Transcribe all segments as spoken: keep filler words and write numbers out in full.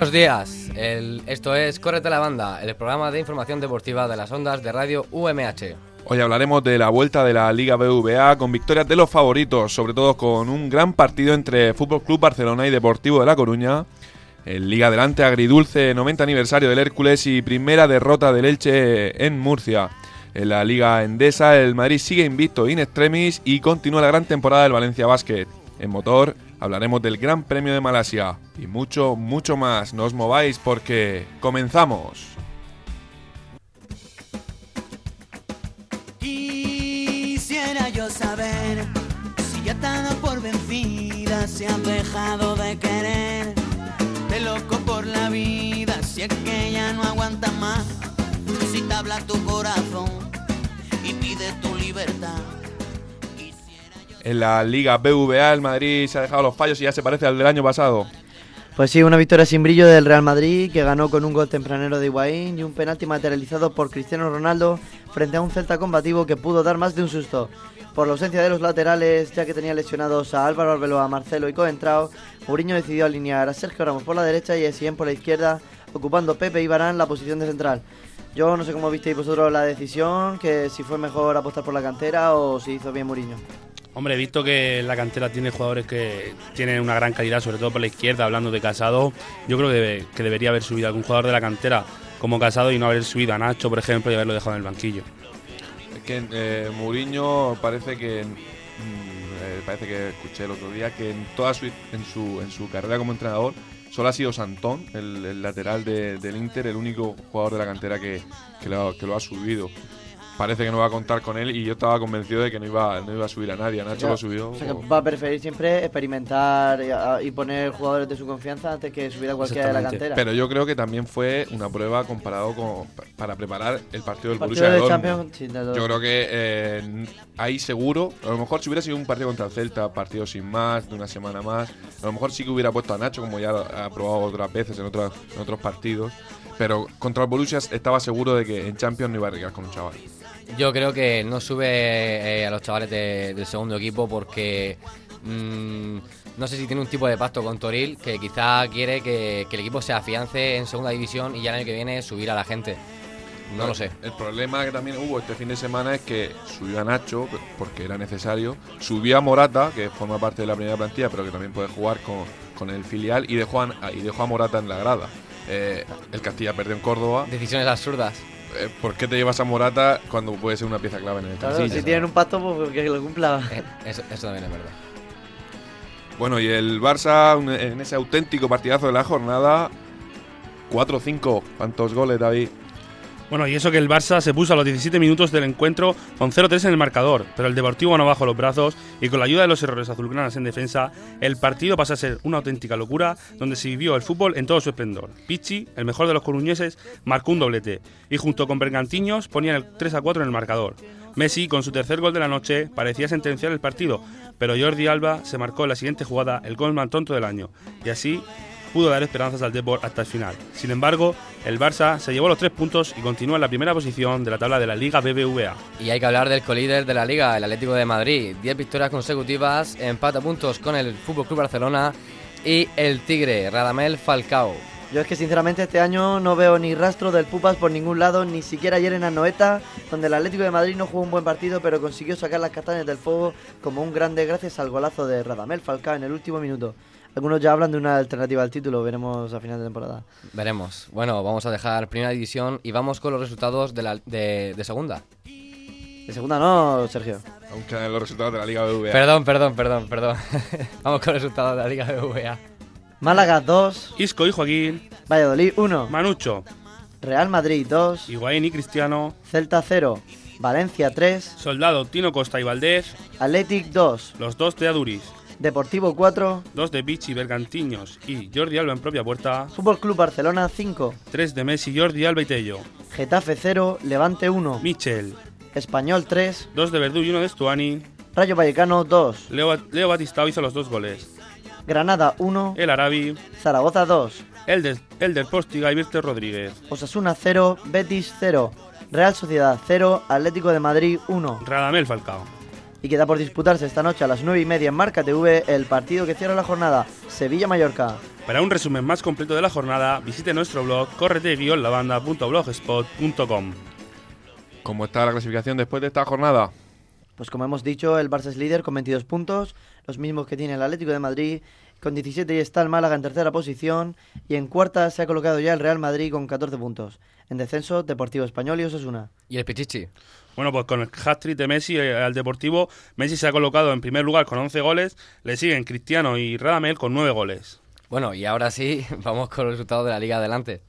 Buenos días, el, esto es Córrete la Banda, el programa de información deportiva de las ondas de Radio U M H. Hoy hablaremos de la vuelta de la Liga B B V A con victorias de los favoritos, sobre todo con un gran partido entre F C Barcelona y Deportivo de La Coruña, el Liga Adelante agridulce noventa aniversario del Hércules y primera derrota del Elche en Murcia. En la Liga Endesa el Madrid sigue invicto in extremis y continúa la gran temporada del Valencia Basket. En motor hablaremos del Gran Premio de Malasia y mucho, mucho más. No os mováis porque comenzamos. Quisiera yo saber si ya está dado por vencida, si has dejado de querer, de loco por la vida, si es que ya no aguanta más, si te habla tu corazón y pide tu libertad. En la Liga B B V A el Madrid se ha dejado los fallos y ya se parece al del año pasado. Pues sí, una victoria sin brillo del Real Madrid, que ganó con un gol tempranero de Higuaín y un penalti materializado por Cristiano Ronaldo frente a un Celta combativo que pudo dar más de un susto. Por la ausencia de los laterales, ya que tenía lesionados a Álvaro Arbeloa, Marcelo y Coentrao, Mourinho decidió alinear a Sergio Ramos por la derecha y a Essien por la izquierda, ocupando Pepe y Varane la posición de central. Yo no sé cómo visteis vosotros la decisión, que si fue mejor apostar por la cantera o si hizo bien Mourinho. Hombre, he visto que la cantera tiene jugadores que tienen una gran calidad, sobre todo por la izquierda, hablando de Casado. Yo creo que, debe, que debería haber subido algún jugador de la cantera como Casado y no haber subido a Nacho, por ejemplo, y haberlo dejado en el banquillo. Es que eh, Mourinho parece que, eh, parece que escuché el otro día, que en toda su, en su, en su carrera como entrenador solo ha sido Santón, el, el lateral de, del Inter, el único jugador de la cantera que, que, lo, que lo ha subido. Parece que no va a contar con él y yo estaba convencido de que no iba, no iba a subir a nadie. A Nacho o sea, lo subió. O sea, que va a preferir siempre experimentar y, y poner jugadores de su confianza antes que subir a cualquiera de la cantera. Pero yo creo que también fue una prueba comparado con para preparar el partido del partido Borussia de Dortmund. Champions, sí, de yo creo que eh, ahí seguro, a lo mejor si hubiera sido un partido contra el Celta, partido sin más, de una semana más, a lo mejor sí que hubiera puesto a Nacho, como ya ha probado otras veces en otros, en otros partidos. Pero contra el Borussia estaba seguro de que en Champions no iba a arriesgar con un chaval. Yo creo que no sube eh, a los chavales de, del segundo equipo porque mmm, no sé si tiene un tipo de pacto con Toril que quizá quiere que, que el equipo se afiance en segunda división y ya el año que viene subir a la gente. No lo sé. El problema que también hubo este fin de semana es que subió a Nacho porque era necesario, subió a Morata, que forma parte de la primera plantilla pero que también puede jugar con, con el filial, y dejó a, y dejó a Morata en la grada. Eh, el Castilla perdió en Córdoba. Decisiones absurdas. Eh, ¿Por qué te llevas a Morata cuando puede ser una pieza clave en el claro, Castilla? Si tienen un pacto, pues que lo cumpla. Eh, eso, eso también es verdad. Bueno, y el Barça en ese auténtico partidazo de la jornada, cuatro cinco. ¿Cuántos goles, David? Bueno, y eso que el Barça se puso a los diecisiete minutos del encuentro con cero tres en el marcador, pero el Deportivo no bajó los brazos y con la ayuda de los errores azulgranas en defensa, el partido pasó a ser una auténtica locura donde se vivió el fútbol en todo su esplendor. Pichi, el mejor de los coruñeses, marcó un doblete y junto con Bergantiños ponían el tres a cuatro en el marcador. Messi, con su tercer gol de la noche, parecía sentenciar el partido, pero Jordi Alba se marcó en la siguiente jugada el gol más tonto del año y así pudo dar esperanzas al Depor hasta el final. Sin embargo, el Barça se llevó los tres puntos y continúa en la primera posición de la tabla de la Liga B B V A. Y hay que hablar del colíder de la Liga, el Atlético de Madrid. diez victorias consecutivas, empata puntos con el F C Barcelona y el Tigre, Radamel Falcao. Yo es que sinceramente este año no veo ni rastro del Pupas por ningún lado, ni siquiera ayer en Anoeta, donde el Atlético de Madrid no jugó un buen partido, pero consiguió sacar las castañas del fuego como un grande gracias al golazo de Radamel Falcao en el último minuto. Algunos ya hablan de una alternativa al título, veremos a final de temporada. Veremos. Bueno, vamos a dejar primera división y vamos con los resultados de, la, de, de segunda. De segunda no, Sergio. Aunque los resultados de la Liga B B V A. Perdón, perdón, perdón, perdón. Vamos con los resultados de la Liga B B V A. Málaga dos. Isco y Joaquín. Valladolid uno. Manucho. Real Madrid dos. Higuaín y Cristiano. Celta cero. Valencia tres. Soldado, Tino Costa y Valdés. Athletic dos. Los dos de Aduriz. Deportivo cuatro. dos de Pichi, Bergantiños y Jordi Alba en propia puerta. Fútbol Club Barcelona cinco. tres de Messi, Jordi Alba y Tello. Getafe cero. Levante uno. Michel. Español tres. dos de Verdú y uno de Stuani. Rayo Vallecano dos. Leo, Leo Batistao hizo los dos goles. Granada uno. El Arabi. Zaragoza dos. Elder, Elder Postiga y Virte Rodríguez. Osasuna cero. Betis cero. Real Sociedad cero. Atlético de Madrid uno. Radamel Falcao. Y queda por disputarse esta noche a las nueve y media en Marca T V el partido que cierra la jornada, Sevilla-Mallorca. Para un resumen más completo de la jornada, visite nuestro blog correte guion lavanda punto blogspot punto com. ¿Cómo está la clasificación después de esta jornada? Pues como hemos dicho, el Barça es líder con veintidós puntos, los mismos que tiene el Atlético de Madrid. Con diecisiete y está el Málaga en tercera posición, y en cuarta se ha colocado ya el Real Madrid con catorce puntos. En descenso, Deportivo Español y Osasuna. ¿Y el Pichichi? Bueno, pues con el hat-trick de Messi eh, al Deportivo, Messi se ha colocado en primer lugar con once goles, le siguen Cristiano y Radamel con nueve goles. Bueno, y ahora sí, vamos con los resultados de la Liga adelante.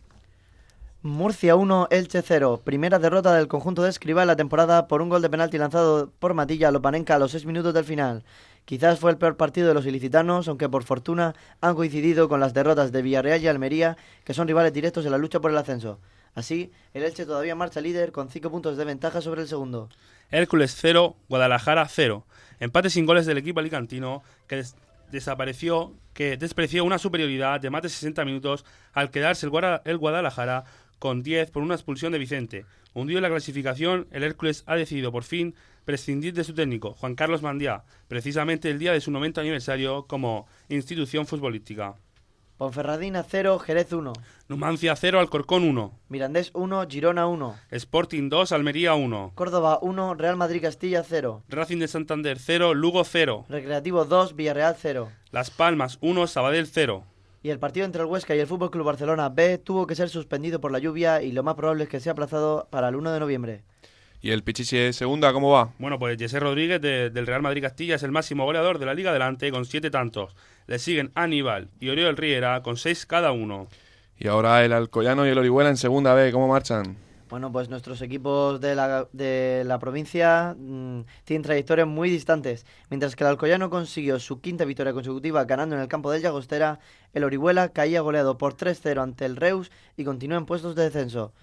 Murcia uno, Elche cero. Primera derrota del conjunto de Escribá en la temporada por un gol de penalti lanzado por Matilla Lopanenka a los seis minutos del final. Quizás fue el peor partido de los ilicitanos, aunque por fortuna han coincidido con las derrotas de Villarreal y Almería, que son rivales directos en la lucha por el ascenso. Así, el Elche todavía marcha líder con cinco puntos de ventaja sobre el segundo. Hércules cero, Guadalajara cero. Empate sin goles del equipo alicantino, que des- desapareció, que despreció una superioridad de más de sesenta minutos al quedarse el, Guara- el Guadalajara con diez por una expulsión de Vicente. Hundido en la clasificación, el Hércules ha decidido por fin prescindir de su técnico, Juan Carlos Mandiá, precisamente el día de su noventa aniversario como institución futbolística. Ponferradina cero, Jerez uno. Numancia cero, Alcorcón uno. Mirandés uno, Girona uno. Sporting dos, Almería uno. Córdoba uno, Real Madrid Castilla cero. Racing de Santander cero, Lugo cero. Recreativo dos, Villarreal cero. Las Palmas uno, Sabadell cero. Y el partido entre el Huesca y el F C Barcelona B tuvo que ser suspendido por la lluvia y lo más probable es que sea aplazado para el uno de noviembre. ¿Y el Pichichi de segunda cómo va? Bueno, pues José Rodríguez de- del Real Madrid Castilla es el máximo goleador de la Liga Adelante con siete tantos. Le siguen Aníbal y Oriol Riera con seis cada uno. Y ahora el Alcoyano y el Orihuela en segunda B, ¿cómo marchan? Bueno, pues nuestros equipos de la, de la provincia mmm, tienen trayectorias muy distantes. Mientras que el Alcoyano consiguió su quinta victoria consecutiva ganando en el campo del Llagostera, el Orihuela caía goleado por tres cero ante el Reus y continúa en puestos de descenso.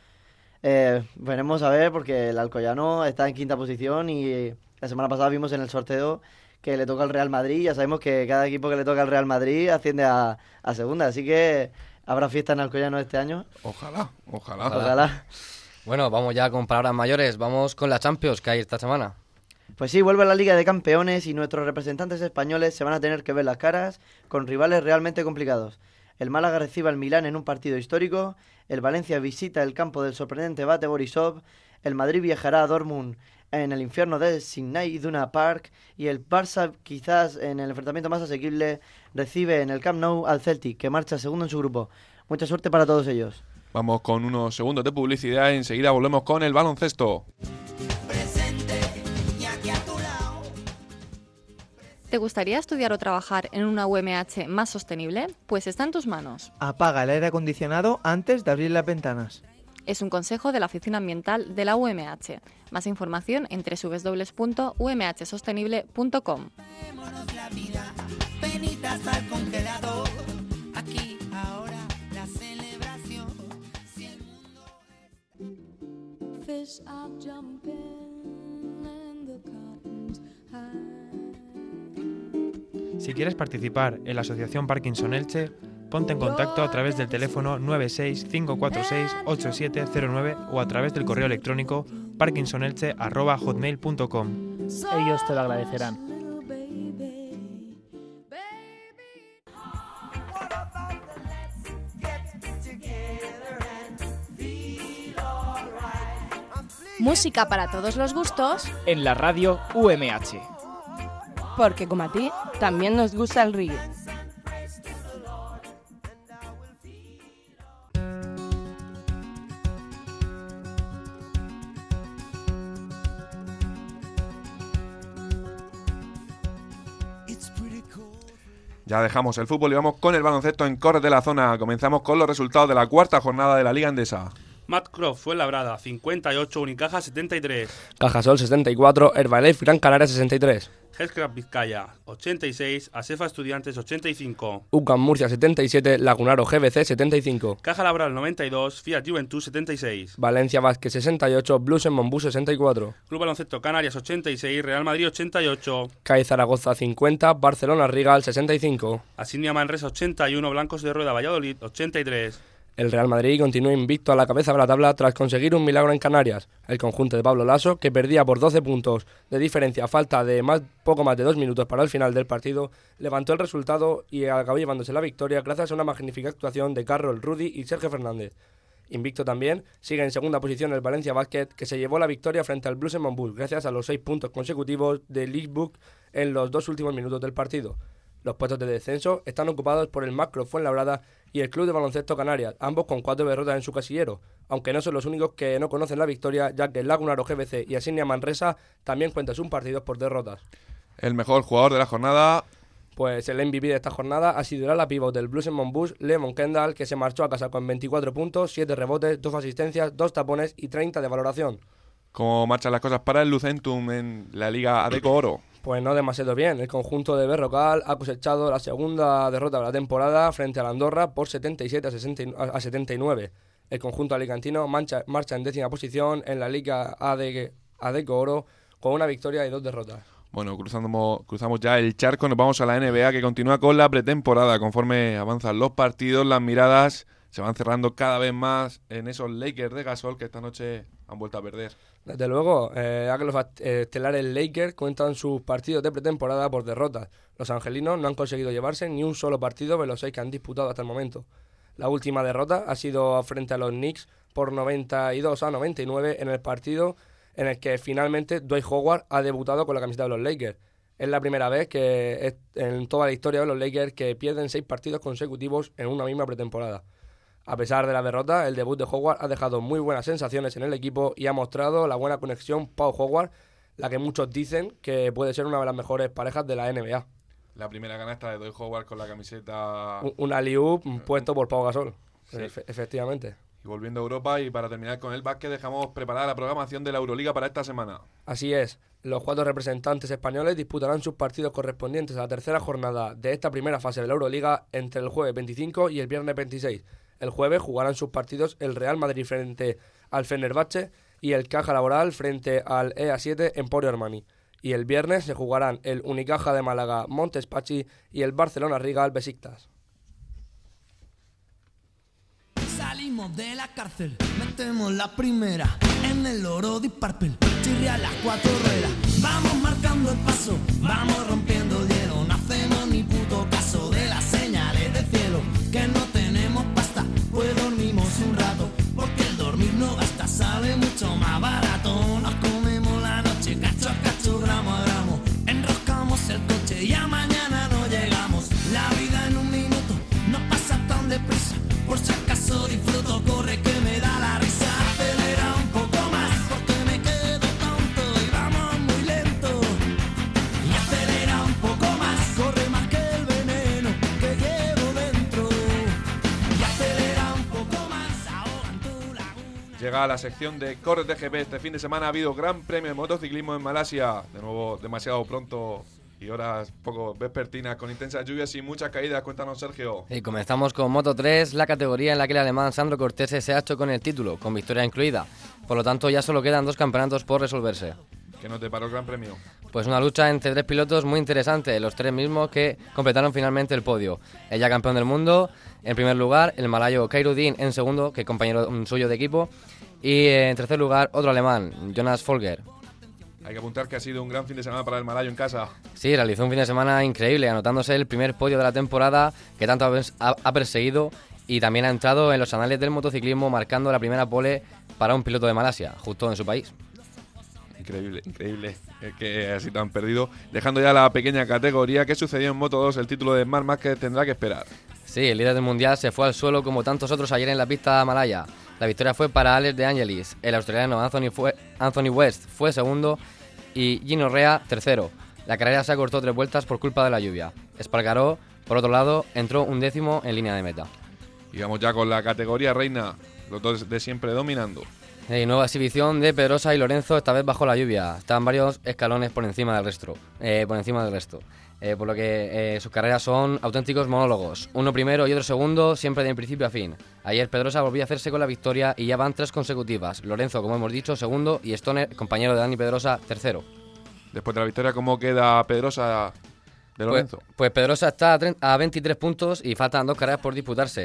Eh, veremos a ver porque el Alcoyano está en quinta posición y la semana pasada vimos en el sorteo que le toca al Real Madrid. Ya sabemos que cada equipo que le toca al Real Madrid asciende a, a segunda, así que habrá fiesta en Alcoyano este año. Ojalá, ojalá. Ojalá. Ojalá. Bueno, vamos ya con palabras mayores. Vamos con la Champions que hay esta semana. Pues sí, vuelve la Liga de Campeones y nuestros representantes españoles se van a tener que ver las caras con rivales realmente complicados. El Málaga recibe al Milán en un partido histórico, el Valencia visita el campo del sorprendente Bate Borisov, el Madrid viajará a Dortmund en el infierno de Signal Iduna Park y el Barça, quizás en el enfrentamiento más asequible, recibe en el Camp Nou al Celtic, que marcha segundo en su grupo. Mucha suerte para todos ellos. Vamos con unos segundos de publicidad y enseguida volvemos con el baloncesto. ¿Te gustaría estudiar o trabajar en una U M H más sostenible? Pues está en tus manos. Apaga el aire acondicionado antes de abrir las ventanas. Es un consejo de la Oficina Ambiental de la U M H. Más información en doble u doble u doble u punto u m h sostenible punto com. Si quieres participar en la Asociación Parkinson Elche, ponte en contacto a través del teléfono nueve seis cinco cuatro seis ocho siete cero nueve o a través del correo electrónico parkinsonelche arroba hotmail punto com. Ellos te lo agradecerán. Música para todos los gustos, En la radio U M H. porque como a ti, también nos gusta el reggae. Ya dejamos el fútbol y vamos con el baloncesto en Corres de la Zona. Comenzamos con los resultados de la cuarta jornada de la Liga Endesa. Matt Croft fue labrada, cincuenta y ocho, Unicaja setenta y tres. Cajasol sesenta y cuatro, Herbalife Gran Canaria sesenta y tres. Healthcraft Vizcaya ochenta y seis, Asefa Estudiantes ochenta y cinco. UCAM Murcia setenta y siete, Lagunaro G B C setenta y cinco. Caja Laboral noventa y dos, Fiat Juventud setenta y seis. Valencia Vázquez sesenta y ocho, Blues en Monbus sesenta y cuatro. Club Baloncesto Canarias ochenta y seis, Real Madrid ochenta y ocho. C A I Zaragoza cincuenta, Barcelona Rigal sesenta y cinco. Asinia Manresa ochenta y uno, Blancos de Rueda Valladolid ochenta y tres. El Real Madrid continúa invicto a la cabeza de la tabla tras conseguir un milagro en Canarias. El conjunto de Pablo Lasso, que perdía por doce puntos de diferencia a falta de más, poco más de dos minutos para el final del partido, levantó el resultado y acabó llevándose la victoria gracias a una magnífica actuación de Carroll, Rudy y Sergio Fernández. Invicto también sigue en segunda posición el Valencia Basket, que se llevó la victoria frente al Blues en Monbus gracias a los seis puntos consecutivos de Leaguebook en los dos últimos minutos del partido. Los puestos de descenso están ocupados por el Macro Fuenlabrada y el Club de Baloncesto Canarias, ambos con cuatro derrotas en su casillero, aunque no son los únicos que no conocen la victoria, ya que el Lagunaro G B C y Asignia Manresa también cuentan sus partidos por derrotas. El mejor jugador de la jornada... Pues el M V P de esta jornada ha sido el ala pívot del Blues en Monbus, Lemon Kendall, que se marchó a casa con veinticuatro puntos, siete rebotes, dos asistencias, dos tapones y treinta de valoración. ¿Cómo marchan las cosas para el Lucentum en la Liga Adeco Oro? Pues no demasiado bien. El conjunto de Berrocal ha cosechado la segunda derrota de la temporada frente a la Andorra por setenta y siete a setenta y nueve. El conjunto alicantino marcha, marcha en décima posición en la Liga Adeco Oro con una victoria y dos derrotas. Bueno, cruzamos, cruzamos ya el charco, nos vamos a la N B A, que continúa con la pretemporada. Conforme avanzan los partidos, las miradas se van cerrando cada vez más en esos Lakers de Gasol que esta noche han vuelto a perder. Desde luego, eh, a que los estelares Lakers cuentan sus partidos de pretemporada por derrotas. Los angelinos no han conseguido llevarse ni un solo partido de los seis que han disputado hasta el momento. La última derrota ha sido frente a los Knicks por noventa y dos a noventa y nueve en el partido en el que finalmente Dwight Howard ha debutado con la camiseta de los Lakers. Es la primera vez que es en toda la historia de los Lakers que pierden seis partidos consecutivos en una misma pretemporada. A pesar de la derrota, el debut de Howard ha dejado muy buenas sensaciones en el equipo y ha mostrado la buena conexión Pau Howard, la que muchos dicen que puede ser una de las mejores parejas de la N B A. La primera canasta de Dwight Howard con la camiseta... Un, un alley-oop puesto por Pau Gasol, sí. Efe- efectivamente. Y volviendo a Europa, y para terminar con el básquet, dejamos preparada la programación de la Euroliga para esta semana. Así es, los cuatro representantes españoles disputarán sus partidos correspondientes a la tercera jornada de esta primera fase de la Euroliga entre el jueves veinticinco y el viernes veintiséis. El jueves jugarán sus partidos el Real Madrid frente al Fenerbahce y el Caja Laboral frente al E A siete Emporio Armani. Y el viernes se jugarán el Unicaja de Málaga Montespachi y el Barcelona Rigal Besiktas. Salimos de la cárcel, metemos la primera en el oro de Purple, chirria las cuatro ruedas. Vamos marcando el paso, vamos rompiendo el hielo. No hacemos ni puto caso de las señales del cielo. Que no tenemos pasta, pues dormimos un rato, porque el dormir no gasta, sale mucho más barato. Nos comemos la noche, cacho a cacho, gramo a gramo. Enroscamos el coche y a mañana no llegamos. La vida en un minuto no pasa tan deprisa. Por si acaso disfruto, corre que me da la risa. Acelera un poco más, porque me quedo tonto y vamos muy lento. Y acelera un poco más, corre más que el veneno que llevo dentro. Y acelera un poco más, ahoga en tu laguna. Llega a la sección de Corre T G P. Este fin de semana ha habido gran premio de motociclismo en Malasia. De nuevo, demasiado pronto y horas poco vespertinas con intensas lluvias y muchas caídas. Cuéntanos, Sergio. Y comenzamos con Moto tres, la categoría en la que el alemán Sandro Cortese se ha hecho con el título, con victoria incluida. Por lo tanto, ya solo quedan dos campeonatos por resolverse. ¿Qué no te paró el Gran Premio? Pues una lucha entre tres pilotos muy interesante, los tres mismos que completaron finalmente el podio. El ya campeón del mundo, en primer lugar, el malayo Khairuddin en segundo, que es compañero suyo de equipo, y en tercer lugar, otro alemán, Jonas Folger. Hay que apuntar que ha sido un gran fin de semana para el malayo en casa. Sí, realizó un fin de semana increíble, anotándose el primer podio de la temporada que tanto ha, ha perseguido, y también ha entrado en los anales del motociclismo marcando la primera pole para un piloto de Malasia, justo en su país. Increíble, increíble eh, que así tan perdido. Dejando ya la pequeña categoría, ¿qué sucedió en Moto dos? El título de Marc Márquez tendrá que esperar. Sí, el líder del mundial se fue al suelo como tantos otros ayer en la pista malaya. La victoria fue para Alex de Angelis, el australiano Anthony, fue, Anthony West fue segundo y Gino Rea tercero. La carrera se acortó tres vueltas por culpa de la lluvia. Espargaró, por otro lado, entró un décimo en línea de meta. Y vamos ya con la categoría reina, los dos de siempre dominando. Y nueva exhibición de Pedrosa y Lorenzo, esta vez bajo la lluvia. Están varios escalones por encima del resto. Eh, por encima del resto. Eh, por lo que eh, sus carreras son auténticos monólogos. Uno primero y otro segundo, siempre de principio a fin. Ayer Pedrosa volvió a hacerse con la victoria y ya van tres consecutivas. Lorenzo, como hemos dicho, segundo, y Stoner, compañero de Dani Pedrosa, tercero. Después de la victoria, ¿cómo queda Pedrosa de Lorenzo? Pues, pues Pedrosa está a, a veintitrés puntos y faltan dos carreras por disputarse.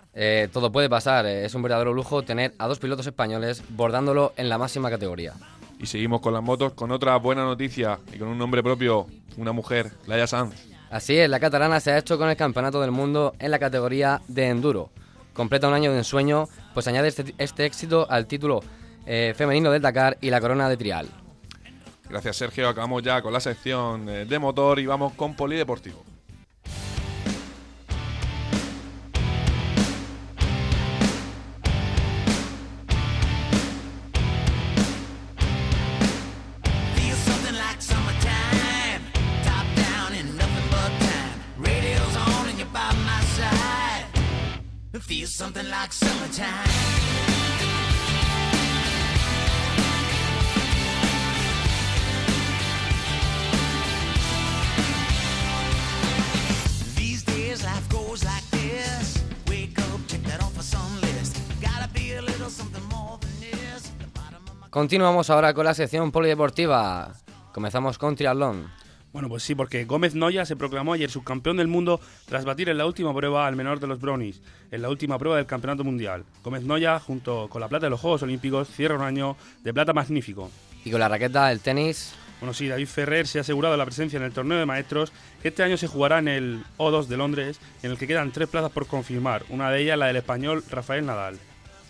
Eh, todo puede pasar, eh, es un verdadero lujo tener a dos pilotos españoles bordándolo en la máxima categoría. Y seguimos con las motos con otra buena noticia y con un nombre propio, una mujer, Laia Sanz. Así es, la catalana se ha hecho con el Campeonato del Mundo en la categoría de Enduro. Completa un año de ensueño, pues añade este, este éxito al título eh, femenino del Dakar y la corona de Trial. Gracias, Sergio. Acabamos ya con la sección eh, de motor y vamos con polideportivo. Feels something like summertime. These days life goes like this. Wake up, check that off a some list. Gotta be a little something more than this. Continuamos ahora con la sección polideportiva. Comenzamos con triatlón. Bueno, pues sí, porque Gómez Noya se proclamó ayer subcampeón del mundo tras batir en la última prueba al menor de los Brownies, en la última prueba del Campeonato Mundial. Gómez Noya, junto con la plata de los Juegos Olímpicos, cierra un año de plata magnífico. Y con la raqueta del tenis... Bueno, sí, David Ferrer se ha asegurado la presencia en el torneo de maestros, que este año se jugará en el O dos de Londres, en el que quedan tres plazas por confirmar, una de ellas la del español Rafael Nadal.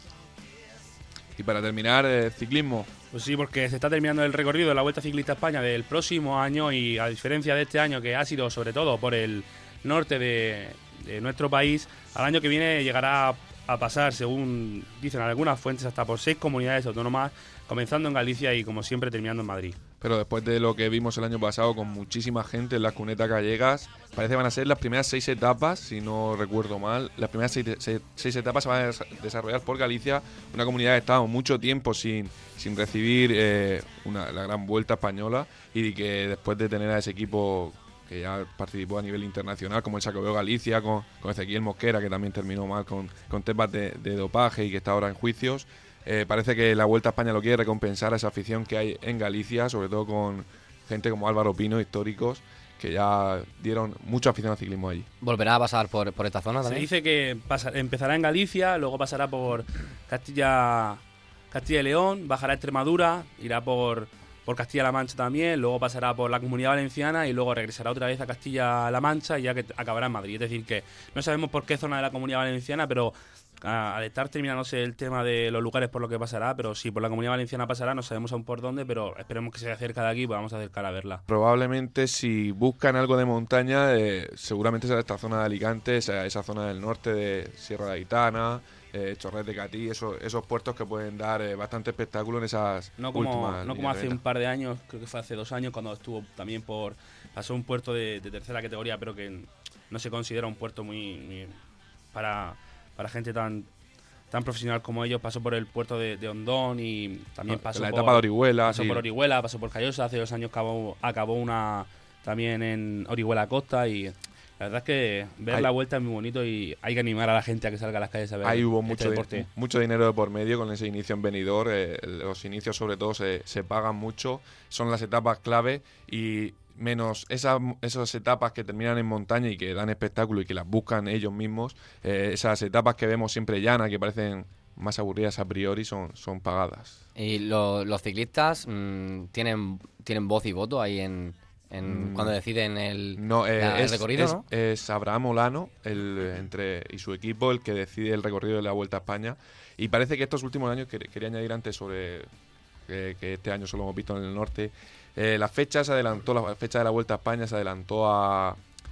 Y para terminar, eh, ciclismo. Pues sí, porque se está terminando el recorrido de la Vuelta Ciclista a España del próximo año y a diferencia de este año que ha sido sobre todo por el norte de, de nuestro país, al año que viene llegará a pasar, según dicen algunas fuentes, hasta por seis comunidades autónomas, comenzando en Galicia y como siempre terminando en Madrid. Pero después de lo que vimos el año pasado con muchísima gente en las cunetas gallegas, parece que van a ser las primeras seis etapas, si no recuerdo mal. Las primeras seis, seis, seis etapas se van a desarrollar por Galicia, una comunidad que ha estado mucho tiempo sin, sin recibir eh, una, la gran vuelta española y que después de tener a ese equipo que ya participó a nivel internacional, como el Sacobeo Galicia, con, con Ezequiel Mosquera, que también terminó mal con, con temas de, de dopaje y que está ahora en juicios. Eh, parece que la Vuelta a España lo quiere recompensar a esa afición que hay en Galicia, sobre todo con gente como Álvaro Pino, históricos, que ya dieron mucha afición al ciclismo allí. ¿Volverá a pasar por, por esta zona también? Se dice que pasa, empezará en Galicia, luego pasará por Castilla, Castilla y León, bajará a Extremadura, irá por, por Castilla-La Mancha también, luego pasará por la Comunidad Valenciana y luego regresará otra vez a Castilla-La Mancha y ya que acabará en Madrid. Es decir, que no sabemos por qué zona de la Comunidad Valenciana, pero al estar terminándose el tema de los lugares por lo que pasará, pero sí, por la Comunidad Valenciana pasará, no sabemos aún por dónde, pero esperemos que se acerque de aquí y podamos acercar a verla. Probablemente si buscan algo de montaña, eh, seguramente será esta zona de Alicante, esa, esa zona del norte de Sierra de Aitana, eh, Chorret de Catí, esos, esos puertos que pueden dar eh, bastante espectáculo en esas no como, últimas no como hace líneas. un par de años, creo que fue hace dos años cuando estuvo también por, pasó un puerto de, de tercera categoría, pero que no se considera un puerto muy, muy para, para gente tan tan profesional como ellos. Pasó por el puerto de, de Hondón y también pasó la por, etapa de Orihuela, pasó sí. por Orihuela, pasó por Callosa, hace dos años acabó, acabó una también en Orihuela Costa y la verdad es que ver hay, la vuelta es muy bonito y hay que animar a la gente a que salga a las calles a ver ahí hubo este mucho, deporte. di mucho dinero de por medio con ese inicio en Benidorm, eh, los inicios sobre todo se, se pagan mucho, son las etapas clave y menos esas, esas etapas que terminan en montaña y que dan espectáculo y que las buscan ellos mismos, eh, esas etapas que vemos siempre llanas, que parecen más aburridas a priori, son, son pagadas. ¿Y lo, los ciclistas mmm, tienen, tienen voz y voto ahí en, en mm. cuando deciden el, no, eh, la, es, el recorrido? Es, ¿no? es Abraham Olano el, entre, y su equipo el que decide el recorrido de la Vuelta a España y parece que estos últimos años, que, quería añadir antes sobre que, que este año solo hemos visto en el norte, Eh, la fecha se adelantó, la fecha de la Vuelta a España se adelantó a,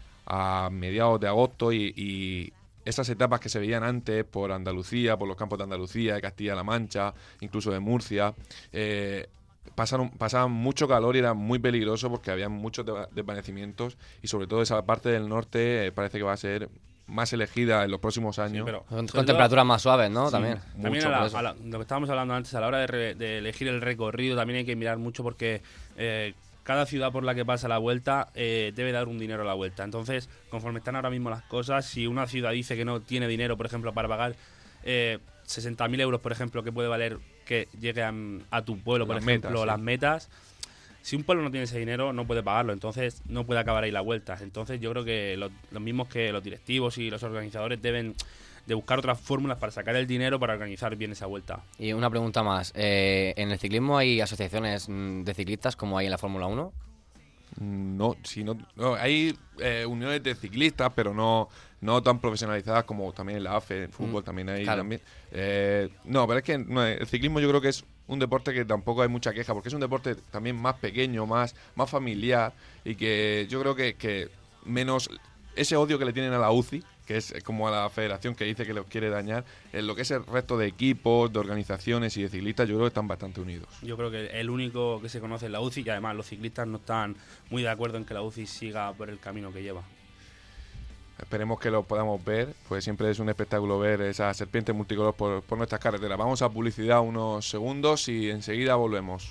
a mediados de agosto y, y esas etapas que se veían antes por Andalucía, por los campos de Andalucía, de Castilla-La Mancha, incluso de Murcia, eh, pasaron, pasaban mucho calor y era muy peligroso porque había muchos desvanecimientos y sobre todo esa parte del norte eh, parece que va a ser más elegida en los próximos años. Sí, pero con, con temperaturas más suaves, ¿no? Sí, también. También mucho a la, a la, lo que estábamos hablando antes, a la hora de, re, de elegir el recorrido, también hay que mirar mucho porque eh, cada ciudad por la que pasa la vuelta eh, debe dar un dinero a la vuelta. Entonces, conforme están ahora mismo las cosas, si una ciudad dice que no tiene dinero, por ejemplo, para pagar eh, sesenta mil euros, por ejemplo, que puede valer que lleguen a tu pueblo, por las ejemplo, metas, sí. las metas, si un pueblo no tiene ese dinero, no puede pagarlo, entonces no puede acabar ahí la vuelta. Entonces yo creo que los, los mismos que los directivos y los organizadores deben de buscar otras fórmulas para sacar el dinero para organizar bien esa vuelta. Y una pregunta más, eh, ¿en el ciclismo hay asociaciones de ciclistas como hay en la Fórmula uno? No, si no, no hay eh, uniones de ciclistas, pero no no tan profesionalizadas como también en la A F E, en fútbol mm, también hay claro. también. Eh, no, pero es que no, el ciclismo yo creo que es un deporte que tampoco hay mucha queja, porque es un deporte también más pequeño, más, más familiar, y que yo creo que, que menos ese odio que le tienen a la U C I, que es como a la federación que dice que los quiere dañar, en lo que es el resto de equipos, de organizaciones y de ciclistas, yo creo que están bastante unidos. Yo creo que el único que se conoce es la U C I, y además los ciclistas no están muy de acuerdo en que la U C I siga por el camino que lleva. Esperemos que lo podamos ver, pues siempre es un espectáculo ver esa serpiente multicolor por, por nuestras carreteras. Vamos a publicidad unos segundos y enseguida volvemos.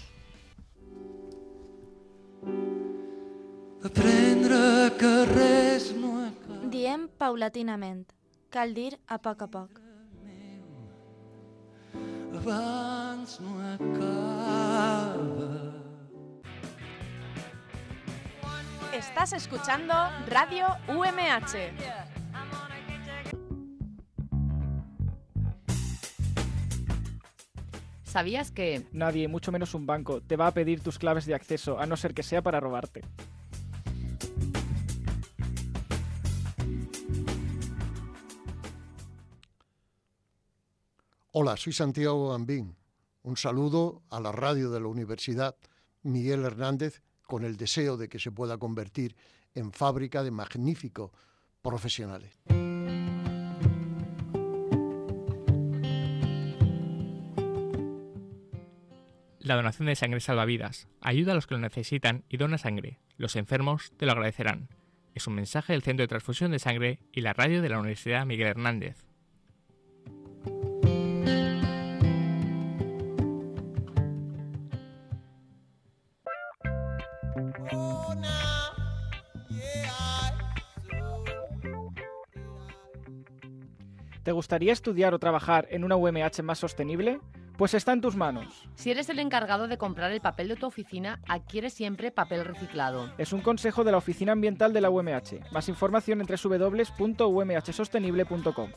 Aprendre que res no Diem paulatinament. Cal dir a poc a poc. Abans no acaba. Estás escuchando Radio U M H. ¿Sabías que nadie, mucho menos un banco, te va a pedir tus claves de acceso a no ser que sea para robarte? Hola, soy Santiago Gambín. Un saludo a la radio de la Universidad Miguel Hernández con el deseo de que se pueda convertir en fábrica de magníficos profesionales. La donación de sangre salva vidas. Ayuda a los que lo necesitan y dona sangre. Los enfermos te lo agradecerán. Es un mensaje del Centro de Transfusión de Sangre y la radio de la Universidad Miguel Hernández. ¿Te gustaría estudiar o trabajar en una U M H más sostenible? Pues está en tus manos. Si eres el encargado de comprar el papel de tu oficina, adquiere siempre papel reciclado. Es un consejo de la Oficina Ambiental de la U M H. Más información en doble u doble u doble u punto u m h sostenible punto com.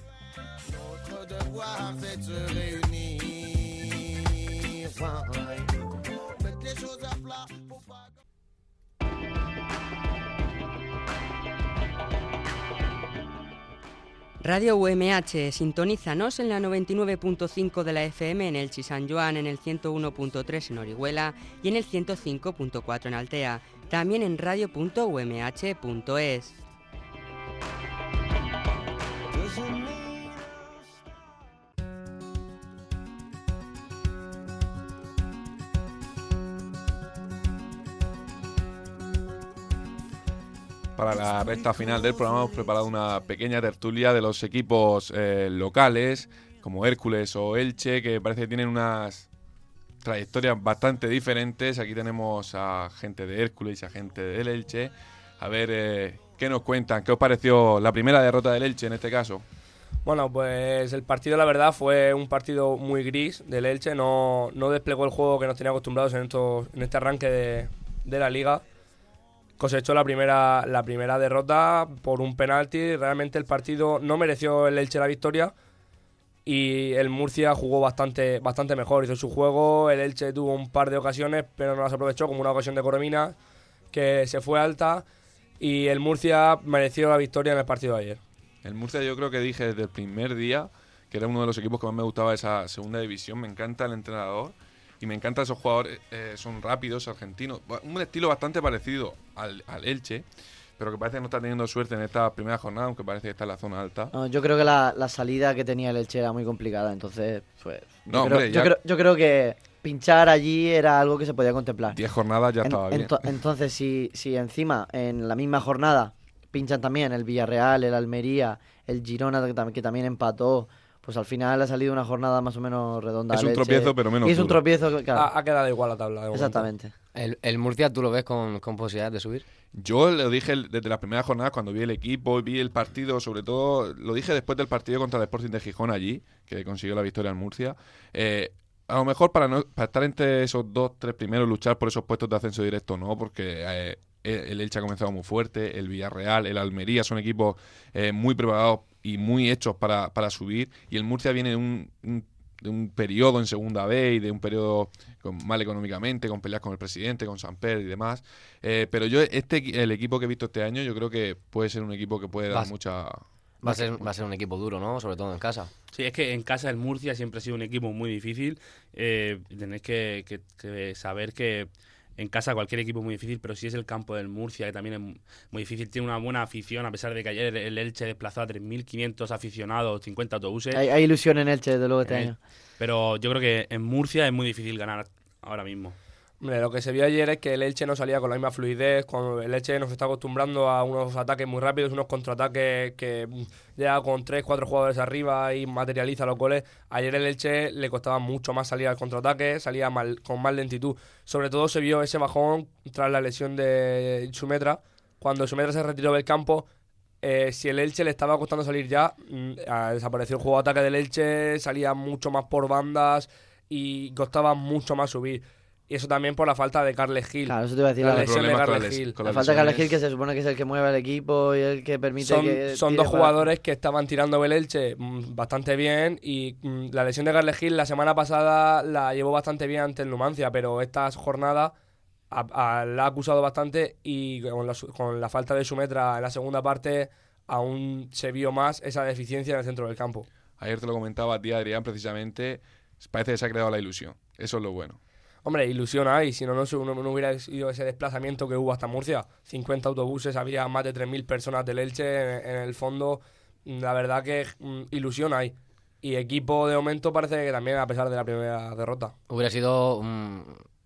Radio U M H, sintonízanos en la noventa y nueve punto cinco de la F M en Elche y San Joan, en el ciento uno punto tres en Orihuela y en el ciento cinco punto cuatro en Altea. También en radio punto u m h punto es. Para la recta final del programa hemos preparado una pequeña tertulia de los equipos eh, locales, como Hércules o Elche, que parece que tienen unas trayectorias bastante diferentes. Aquí tenemos a gente de Hércules y a gente del Elche. A ver eh, qué nos cuentan, qué os pareció la primera derrota del Elche en este caso. Bueno, pues el partido, la verdad, fue un partido muy gris del Elche. No, no desplegó el juego que nos tenía acostumbrados en, estos, en este arranque de, de la Liga. Cosechó la primera, la primera derrota por un penalti. Realmente el partido no mereció el Elche la victoria y el Murcia jugó bastante, bastante mejor. Hizo su juego, el Elche tuvo un par de ocasiones, pero no las aprovechó, como una ocasión de Coromina, que se fue alta, y el Murcia mereció la victoria en el partido de ayer. El Murcia, yo creo que dije desde el primer día que era uno de los equipos que más me gustaba de esa segunda división. Me encanta el entrenador. Y me encantan esos jugadores, eh, son rápidos, argentinos. Un estilo bastante parecido al, al Elche, pero que parece que no está teniendo suerte en esta primera jornada, aunque parece que está en la zona alta. No, yo creo que la, la salida que tenía el Elche era muy complicada, entonces, pues... No, yo, creo, hombre, yo, creo, yo creo que pinchar allí era algo que se podía contemplar. Diez jornadas ya en, estaba bien. Ento, entonces, si, si encima, en la misma jornada, pinchan también el Villarreal, el Almería, el Girona, que, tam- que también empató... Pues al final ha salido una jornada más o menos redonda. Es un Leche. tropiezo, pero menos y es un duro. tropiezo, claro. Ha, ha quedado igual la tabla. De Exactamente. ¿El, ¿El Murcia tú lo ves con, con posibilidades de subir? Yo lo dije desde las primeras jornadas, cuando vi el equipo, vi el partido, sobre todo, lo dije después del partido contra el Sporting de Gijón allí, que consiguió la victoria en Murcia. Eh, a lo mejor para, no, para estar entre esos dos, tres primeros, luchar por esos puestos de ascenso directo, no, porque... Eh, el Elche ha comenzado muy fuerte, el Villarreal, el Almería son equipos eh, muy preparados y muy hechos para, para subir, y el Murcia viene de un, un, de un periodo en segunda B y de un periodo con, mal económicamente, con peleas con el presidente, con Samper y demás, eh, pero yo este el equipo que he visto este año yo creo que puede ser un equipo que puede dar Vas. mucha... Va a ser, va a ser un equipo duro, ¿no? Sobre todo en casa. Sí, es que en casa el Murcia siempre ha sido un equipo muy difícil. Eh, tenéis que, que, que saber que en casa cualquier equipo es muy difícil, pero si es el campo del Murcia, que también es muy difícil, tiene una buena afición, a pesar de que ayer el Elche desplazó a tres mil quinientos aficionados, cincuenta autobuses. Hay, hay ilusión en Elche, desde luego, este Eh, año. Pero yo creo que en Murcia es muy difícil ganar ahora mismo. Hombre, lo que se vio ayer es que el Elche no salía con la misma fluidez. Cuando el Elche nos está acostumbrando a unos ataques muy rápidos, unos contraataques que mm, llega con tres, cuatro jugadores arriba y materializa los goles. Ayer el Elche le costaba mucho más salir al contraataque, salía mal, con más lentitud. Sobre todo se vio ese bajón tras la lesión de Sumetra. Cuando Sumetra se retiró del campo, eh, si el Elche le estaba costando salir ya, mm, desapareció el juego de ataque del Elche, salía mucho más por bandas y costaba mucho más subir. Y eso también por la falta de Carles Gil. Claro, eso te iba a decir. La La, lesión de problemas con Carles la les- Gil. con la las falta de Carles lesiones. Gil, que se supone que es el que mueve al equipo y el que permite Son, que... son tire dos para- jugadores que estaban tirando el Elche mm, bastante bien y mm, la lesión de Carles Gil la semana pasada la llevó bastante bien ante el Numancia, pero esta jornada a- a- la ha acusado bastante y con la, su- con la falta de Sumetra en la segunda parte aún se vio más esa deficiencia en el centro del campo. Ayer te lo comentaba a ti, Adrián, precisamente, parece que se ha creado la ilusión, eso es lo bueno. Hombre, ilusión hay, si no, no, se- no, no hubiera sido ese desplazamiento que hubo hasta Murcia. cincuenta autobuses, había más de tres mil personas del Elche en, en el fondo. La verdad que mm, ilusión hay. Y equipo de momento parece que también, a pesar de la primera derrota. Hubiera sido mm,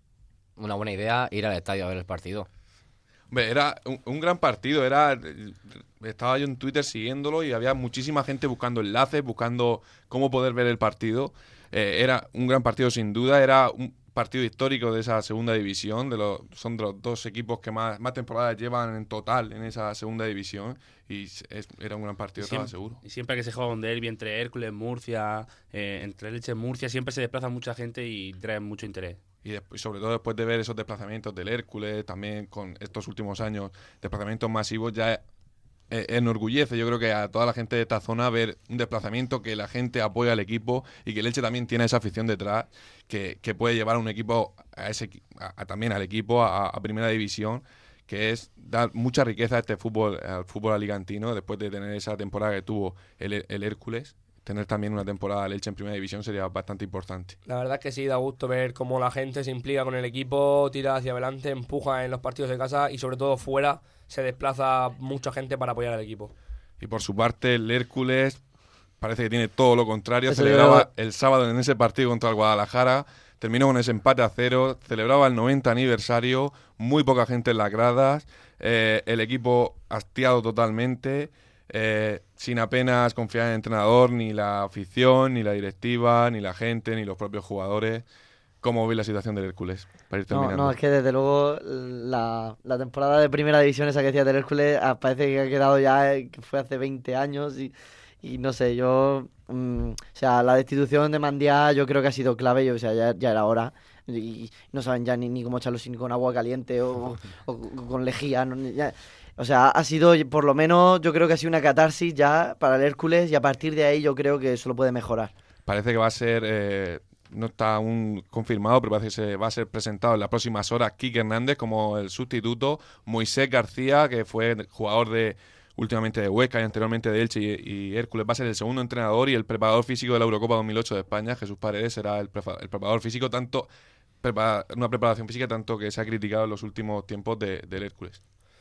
una buena idea ir al estadio a ver el partido. Hombre, era un, un gran partido, era estaba yo en Twitter siguiéndolo y había muchísima gente buscando enlaces, buscando cómo poder ver el partido. Eh, era un gran partido sin duda, era un partido histórico de esa segunda división, de los, son de los dos equipos que más, más temporadas llevan en total en esa segunda división y es, era un gran partido, estaba seguro. Y siempre que se juega un derbi entre Hércules, Murcia, eh, entre Elche y Murcia, siempre se desplaza mucha gente y trae mucho interés. Y después, sobre todo después de ver esos desplazamientos del Hércules, también con estos últimos años, desplazamientos masivos, ya eh, enorgullece, yo creo que a toda la gente de esta zona ver un desplazamiento que la gente apoya al equipo y que el Elche también tiene esa afición detrás que, que puede llevar a un equipo a ese a, a, también al equipo a, a primera división, que es dar mucha riqueza a este fútbol, al fútbol alicantino, después de tener esa temporada que tuvo el, el Hércules. Tener también una temporada del Elche en primera división sería bastante importante. La verdad es que sí, da gusto ver cómo la gente se implica con el equipo, tira hacia adelante, empuja en los partidos de casa y sobre todo fuera se desplaza mucha gente para apoyar al equipo. Y por su parte el Hércules parece que tiene todo lo contrario. Eso Celebraba yo- el sábado en ese partido contra el Guadalajara, terminó con ese empate a cero, celebraba el noventa aniversario, muy poca gente en las gradas, eh, el equipo hastiado totalmente, eh, sin apenas confiar en el entrenador, ni la afición, ni la directiva, ni la gente, ni los propios jugadores. ¿Cómo veis la situación del Hércules? Para ir No, terminando. no, es que desde luego la, la temporada de primera división esa que decía del Hércules ah, parece que ha quedado ya, eh, que fue hace veinte años y, y no sé, yo... mm, o sea, la destitución de Mandiá yo creo que ha sido clave, y, o sea, ya, ya era hora. Y, y no saben ya ni, ni cómo echarlo sin con agua caliente o, o- o con lejía. no, ni- ya- o sea, ha sido, por lo menos, yo creo que ha sido una catarsis ya para el Hércules y a partir de ahí yo creo que eso lo puede mejorar. Parece que va a ser, eh, no está aún confirmado, pero parece que se va a ser presentado en las próximas horas Quique Hernández como el sustituto, Moisés García, que fue jugador de últimamente de Huesca y anteriormente de Elche y, y Hércules, va a ser el segundo entrenador, y el preparador físico de la Eurocopa dos mil ocho de España, Jesús Paredes, será el, prepa- el preparador físico, tanto prepara- una preparación física tanto que se ha criticado en los últimos tiempos de, del Hércules.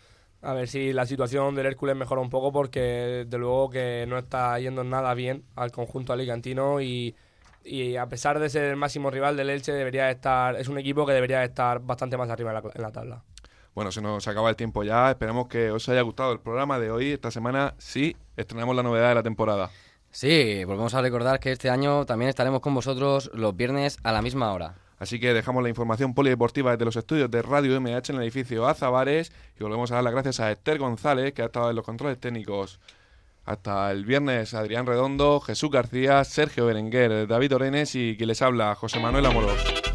A ver si la situación del Hércules mejora un poco, porque de luego que no está yendo nada bien al conjunto alicantino y, y a pesar de ser el máximo rival del Elche debería estar, es un equipo que debería estar bastante más arriba en la, en la tabla. Bueno, se nos acaba el tiempo ya, esperemos que os haya gustado el programa de hoy. Esta semana sí estrenamos la novedad de la temporada. Sí, volvemos a recordar que este año también estaremos con vosotros los viernes a la misma hora. Así que dejamos la información polideportiva desde los estudios de Radio M H en el edificio Azabares y volvemos a dar las gracias a Esther González, que ha estado en los controles técnicos. Hasta el viernes, Adrián Redondo, Jesús García, Sergio Berenguer, David Orenes y quien les habla, José Manuel Amorós.